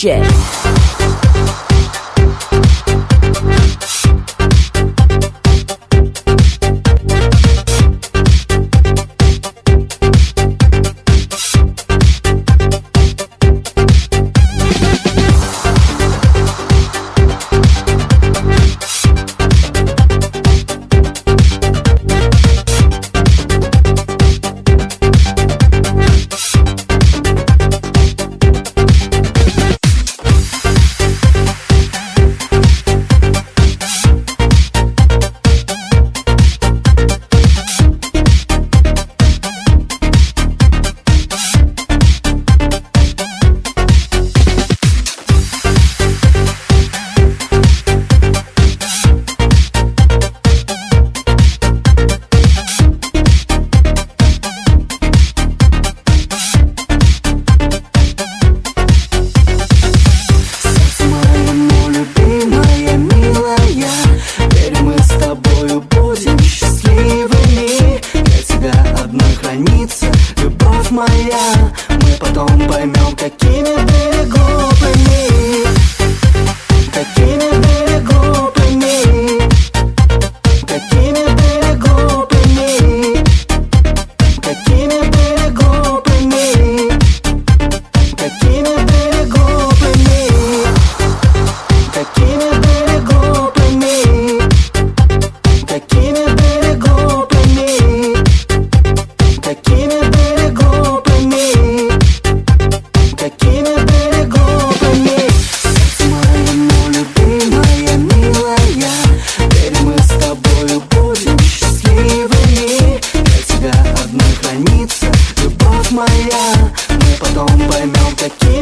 DJ. Моя, мы потом поймем, какими были глупыми, какими были глупыми, какими были глупыми, какими были глупыми, какими были глупыми, какими были глупыми, какими были глупыми, какими были глупыми. Какими были глупыми. Сердце мое, ну, любимая, милая, теперь мы с тобою будем счастливыми. Для тебя одной хранится любовь моя. Мы потом поймем, какими